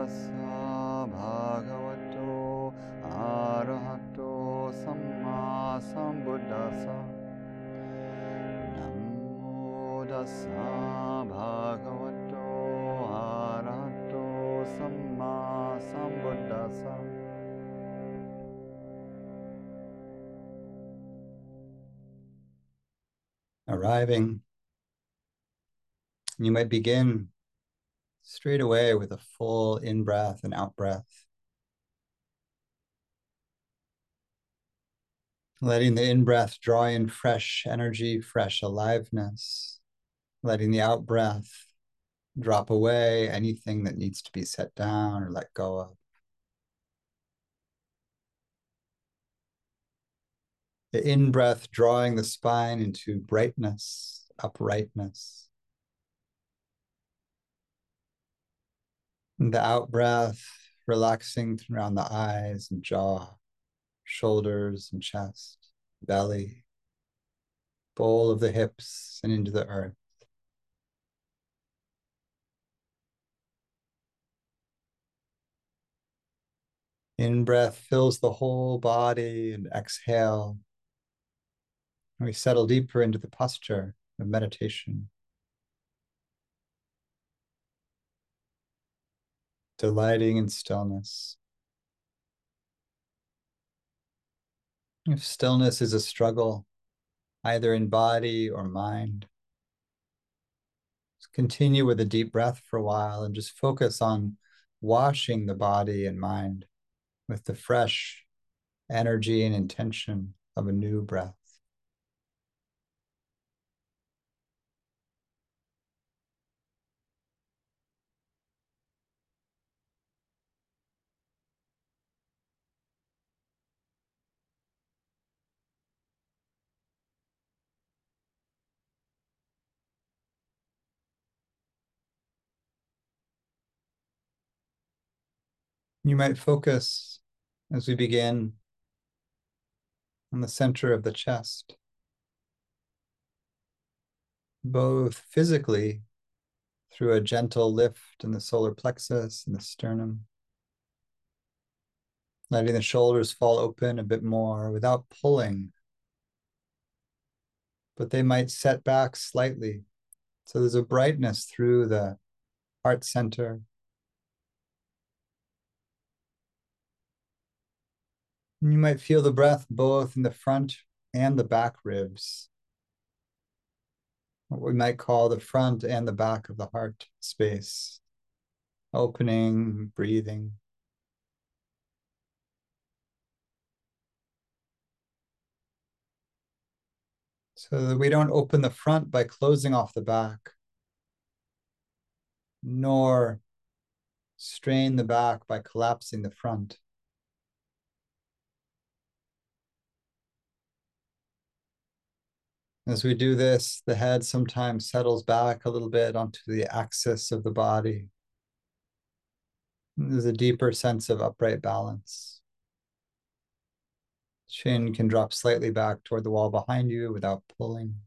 tassa bhagavato arahato samma sambuddhassa. Namo tassa bhagavato arahato samma sambuddhassa. Arriving, you might begin straight away with a full in-breath and out-breath. Letting the in-breath draw in fresh energy, fresh aliveness. Letting the out-breath drop away anything that needs to be set down or let go of. The in-breath drawing the spine into brightness, uprightness. And the out-breath relaxing around the eyes and jaw, shoulders and chest, belly, bowl of the hips and into the earth. In-breath fills the whole body, and exhale. We settle deeper into the posture of meditation. Delighting in stillness. If stillness is a struggle, either in body or mind, just continue with a deep breath for a while and just focus on washing the body and mind with the fresh energy and intention of a new breath. You might focus as we begin on the center of the chest, both physically through a gentle lift in the solar plexus and the sternum, letting the shoulders fall open a bit more without pulling, but they might set back slightly. So there's a brightness through the heart center. And you might feel the breath both in the front and the back ribs, what we might call the front and the back of the heart space, opening, breathing. So that we don't open the front by closing off the back, nor strain the back by collapsing the front. As we do this, the head sometimes settles back a little bit onto the axis of the body. There's a deeper sense of upright balance. Chin can drop slightly back toward the wall behind you without pulling.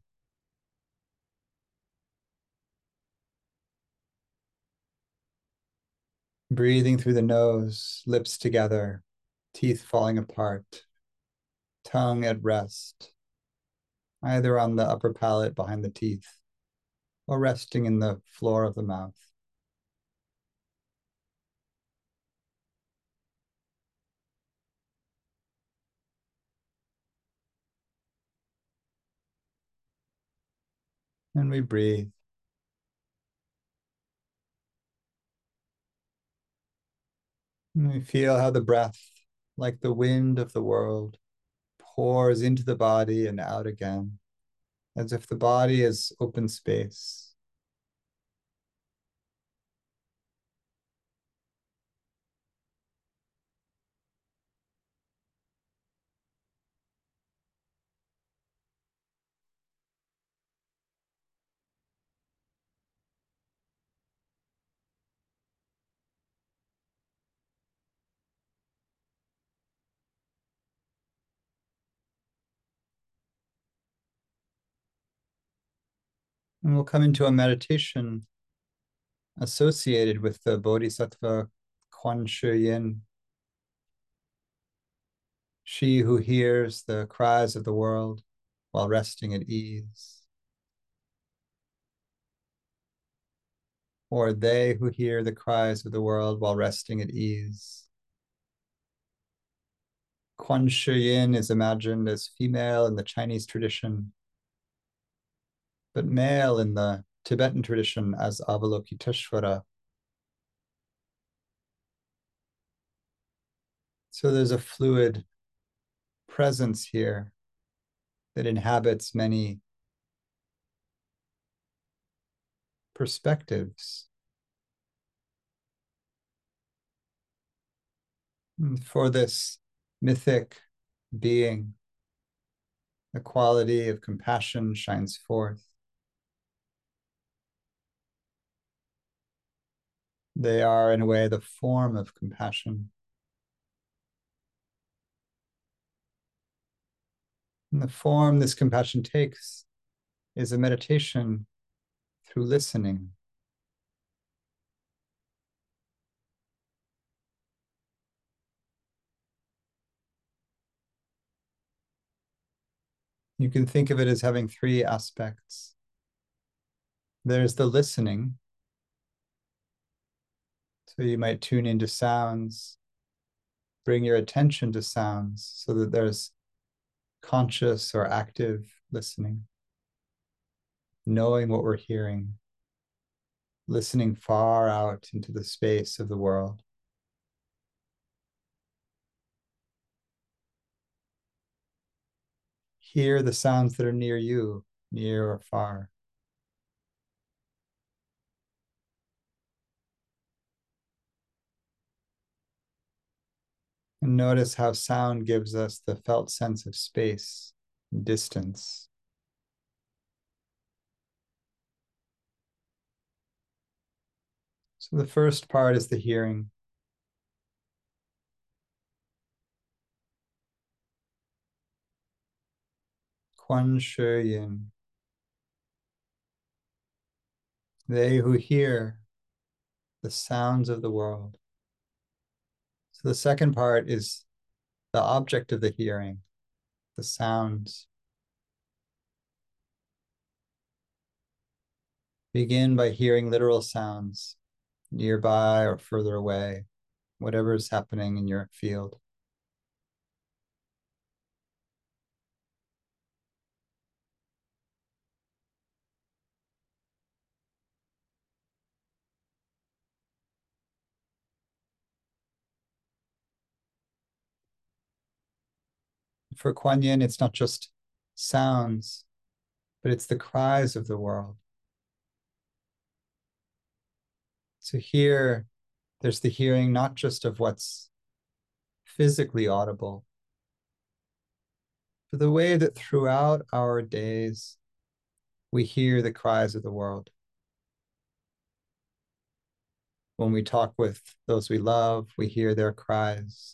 Breathing through the nose, lips together, teeth falling apart, tongue at rest, either on the upper palate behind the teeth or resting in the floor of the mouth. And we breathe. And we feel how the breath, like the wind of the world, pours into the body and out again, as if the body is open space. And we'll come into a meditation associated with the Bodhisattva Kuan Shi Yin, she who hears the cries of the world while resting at ease, or they who hear the cries of the world while resting at ease. Kuan Shi Yin is imagined as female in the Chinese tradition, but male in the Tibetan tradition as Avalokiteshvara. So there's a fluid presence here that inhabits many perspectives. And for this mythic being, the quality of compassion shines forth. They are, in a way, the form of compassion. And the form this compassion takes is a meditation through listening. You can think of it as having three aspects. There's the listening. So you might tune into sounds, bring your attention to sounds so that there's conscious or active listening, knowing what we're hearing, listening far out into the space of the world. Hear the sounds that are near you, near or far. And notice how sound gives us the felt sense of space, distance. So the first part is the hearing. Kuan Shi Yin. They who hear the sounds of the world. So the second part is the object of the hearing, the sounds. Begin by hearing literal sounds nearby or further away, whatever is happening in your field. For Kuan Yin, it's not just sounds, but it's the cries of the world. So here, there's the hearing not just of what's physically audible, but the way that throughout our days, we hear the cries of the world. When we talk with those we love, we hear their cries.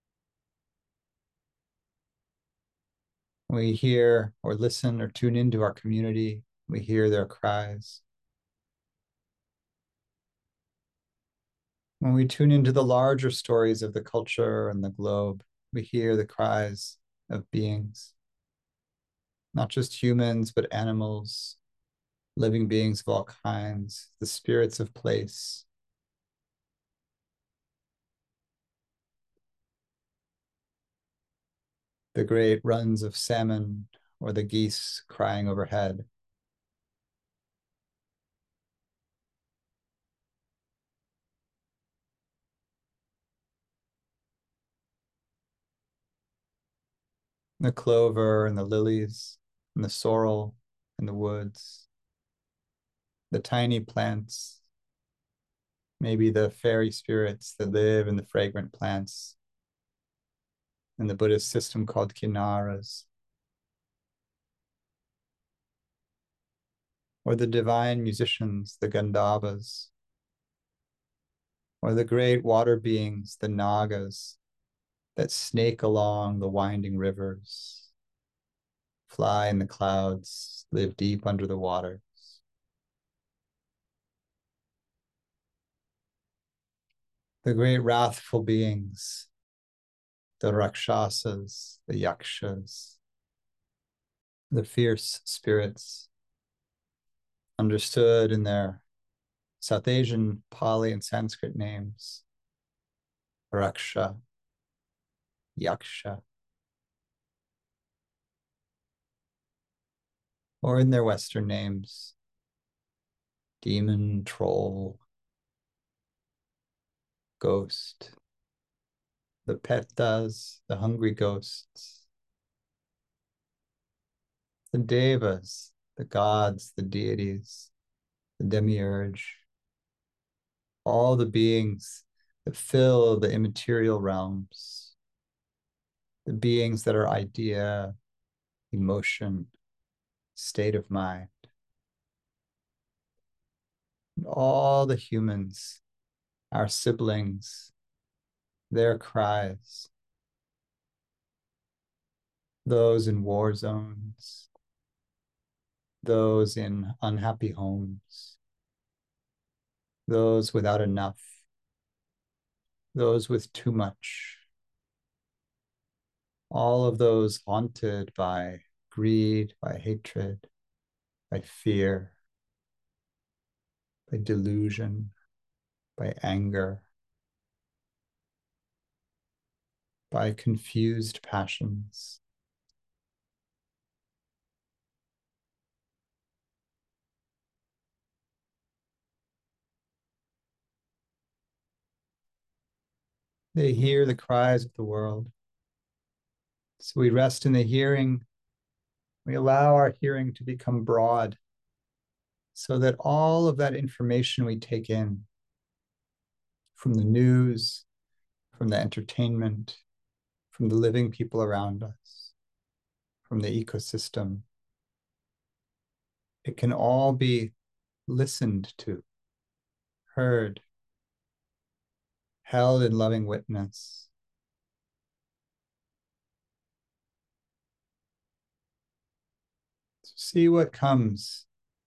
When we hear or listen or tune into our community, we hear their cries. When we tune into the larger stories of the culture and the globe, we hear the cries of beings, not just humans, but animals, living beings of all kinds, the spirits of place. The great runs of salmon or the geese crying overhead. The clover and the lilies and the sorrel in the woods, the tiny plants, maybe the fairy spirits that live in the fragrant plants in the Buddhist system called Kinaras, or the divine musicians, the Gandhavas, or the great water beings, the Nagas, that snake along the winding rivers, fly in the clouds, live deep under the waters. the great wrathful beings, the Rakshasas, the Yakshas, the fierce spirits, understood in their South Asian, Pali, and Sanskrit names, Raksha, Yaksha, or in their Western names, demon, troll, ghost, the Petas, the hungry ghosts, the Devas, the gods, the deities, the demiurge, all the beings that fill the immaterial realms, the beings that are idea, emotion, state of mind, and all the humans, our siblings, their cries, those in war zones, those in unhappy homes, those without enough, those with too much, all of those haunted by greed, by hatred, by fear, by delusion, by anger, by confused passions. They hear the cries of the world. So we rest in the hearing. We allow our hearing to become broad so that all of that information we take in from the news, from the entertainment, from the living people around us, from the ecosystem, it can all be listened to, heard, held in loving witness. See what comes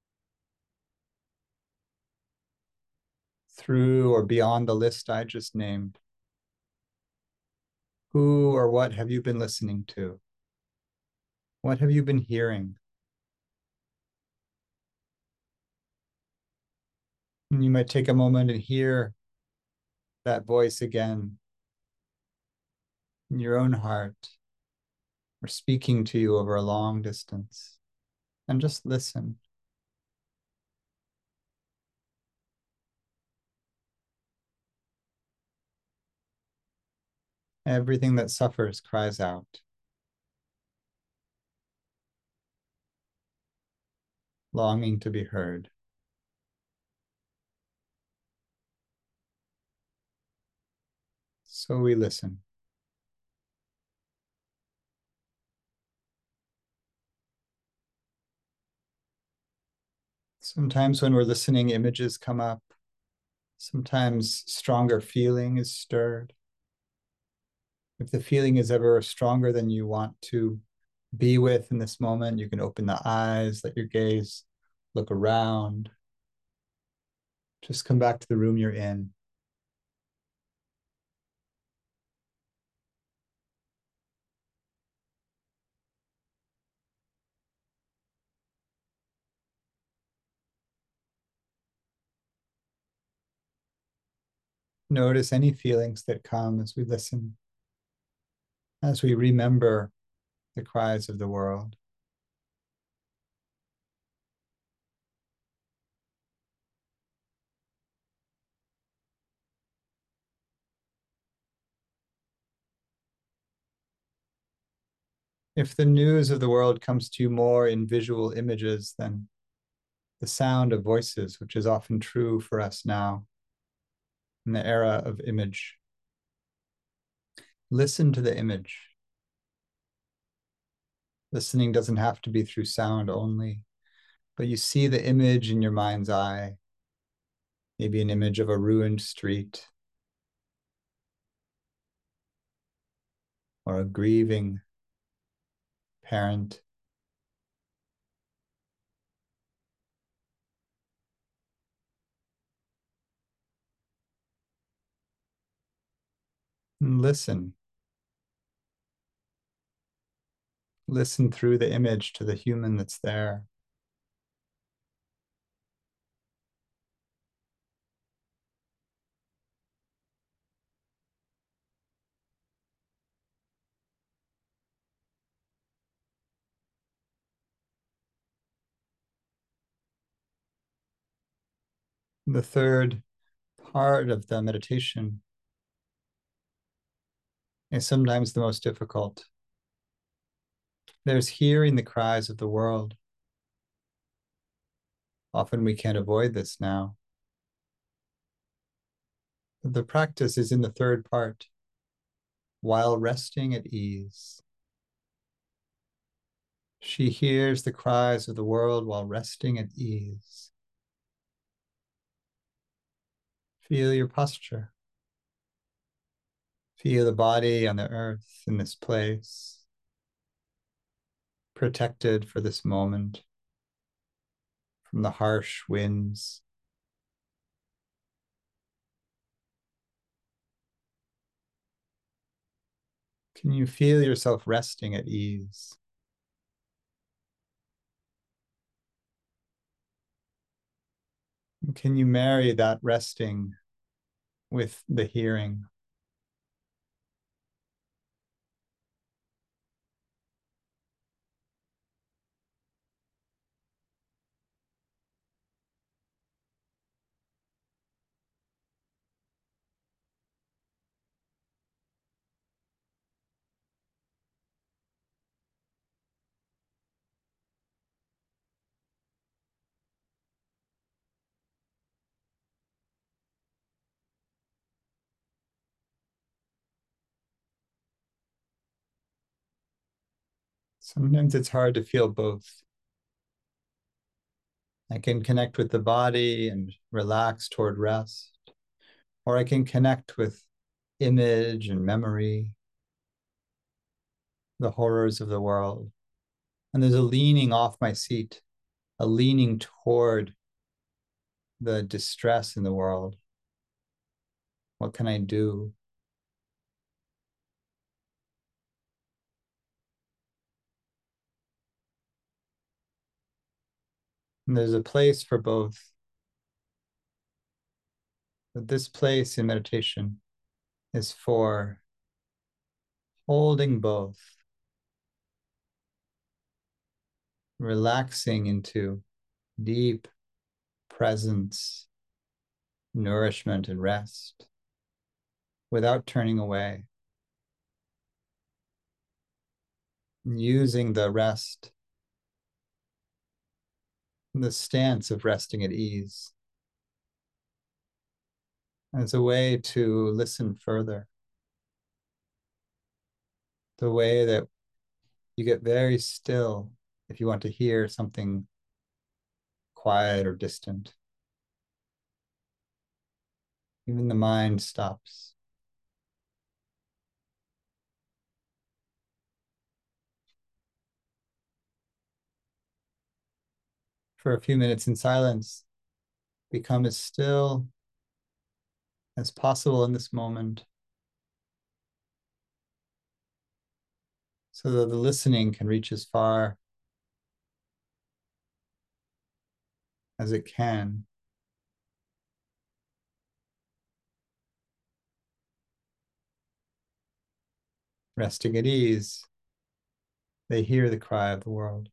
through or beyond the list I just named. Who or what have you been listening to? What have you been hearing? And you might take a moment and hear that voice again in your own heart or speaking to you over a long distance, and just listen. Everything that suffers cries out, longing to be heard. So we listen. Sometimes when we're listening, images come up. Sometimes stronger feeling is stirred. If the feeling is ever stronger than you want to be with in this moment, you can open the eyes, let your gaze look around. Just come back to the room you're in. Notice any feelings that come as we listen, as we remember the cries of the world. If the news of the world comes to you more in visual images than the sound of voices, which is often true for us now in the era of image, listen to the image. Listening doesn't have to be through sound only, but you see the image in your mind's eye, maybe an image of a ruined street or a grieving parent. And listen. Listen through the image to the human that's there. The third part of the meditation is sometimes the most difficult. There's hearing the cries of the world. Often we can't avoid this now. The practice is in the third part, while resting at ease. She hears the cries of the world while resting at ease. Feel your posture. Feel the body on the earth in this place, protected for this moment from the harsh winds. Can you feel yourself resting at ease? Can you marry that resting with the hearing? Sometimes it's hard to feel both. I can connect with the body and relax toward rest, or I can connect with image and memory, the horrors of the world. And there's a leaning off my seat, a leaning toward the distress in the world. What can I do? And there's a place for both. But this place in meditation is for holding both, relaxing into deep presence, nourishment, and rest without turning away, using the rest, the stance of resting at ease as a way to listen further, the way that you get very still if you want to hear something quiet or distant. Even the mind stops. For a few minutes in silence, become as still as possible in this moment so that the listening can reach as far as it can. Resting at ease, they hear the cry of the world.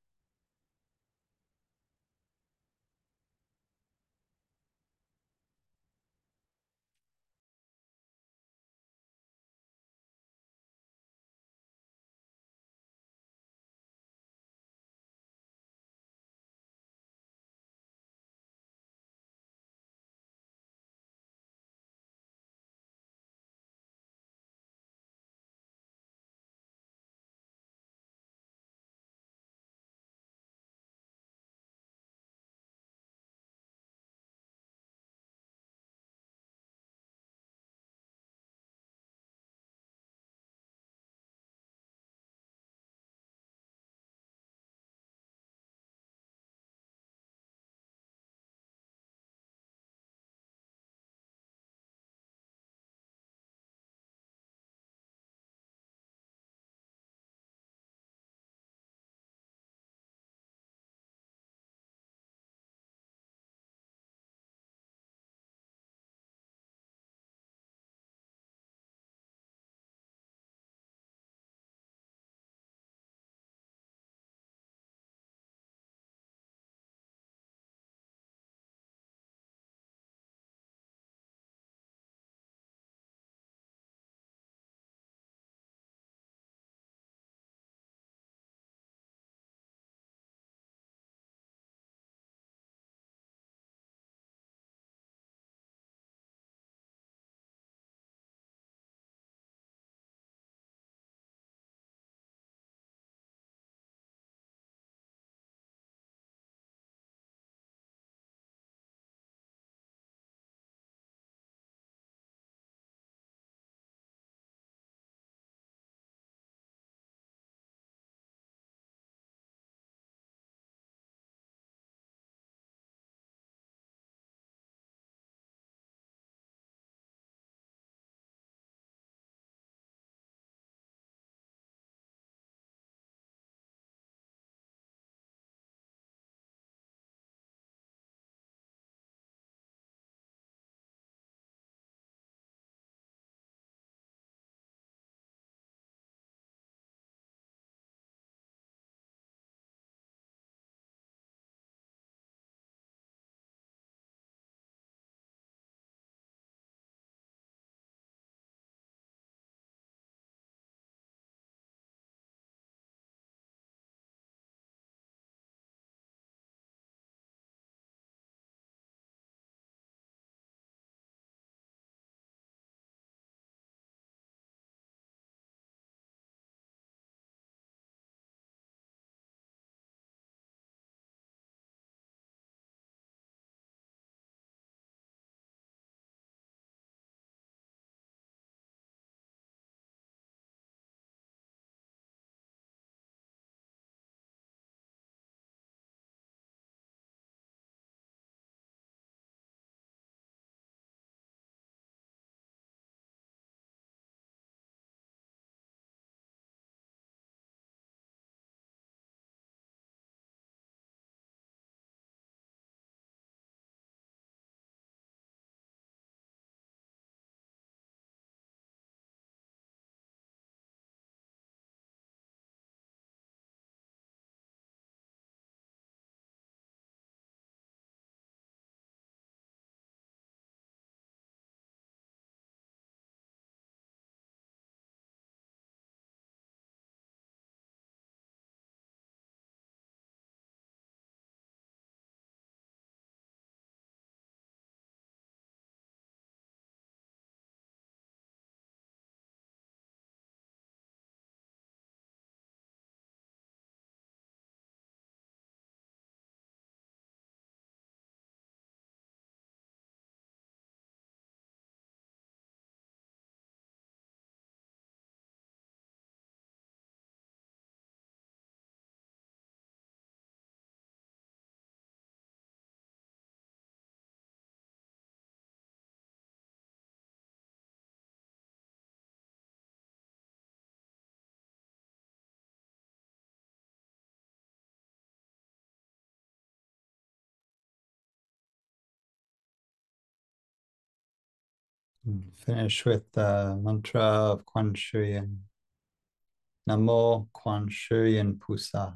And finish with the mantra of Quan Shi Yin. Namo Quan Shi Yin Pusa.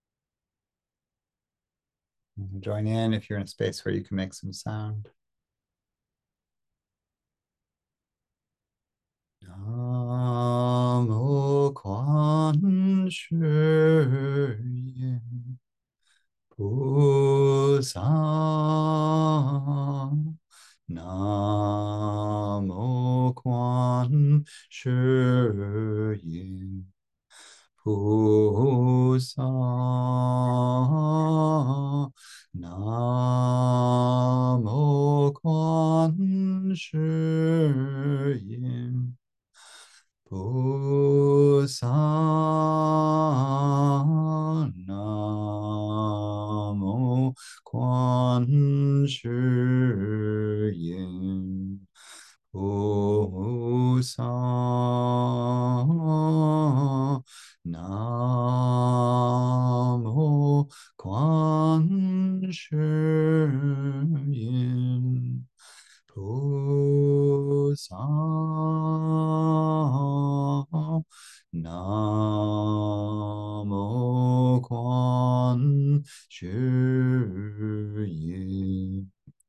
Join in if you're in a space where you can make some sound. Namo Quan Shi Yin Pusa. Namo Quan Shi Yin Pusa. Namo Quan Shi Yin Pusa. Namo Quan Shi Yin Pusa. Namo Quan Shi Yin Pusa. Namo Quan Shi Yin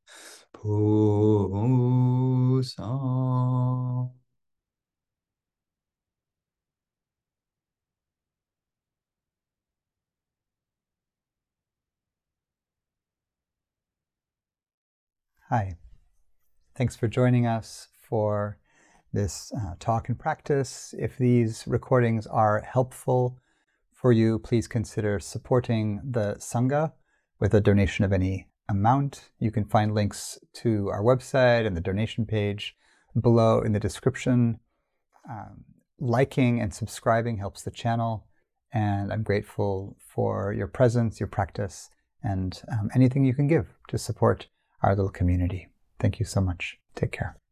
Pusa. Hi, thanks for joining us for this talk and practice. If these recordings are helpful for you, please consider supporting the Sangha with a donation of any amount. You can find links to our website and the donation page below in the description. Liking and subscribing helps the channel, and I'm grateful for your presence, your practice, and anything you can give to support our little community. Thank you so much. Take care.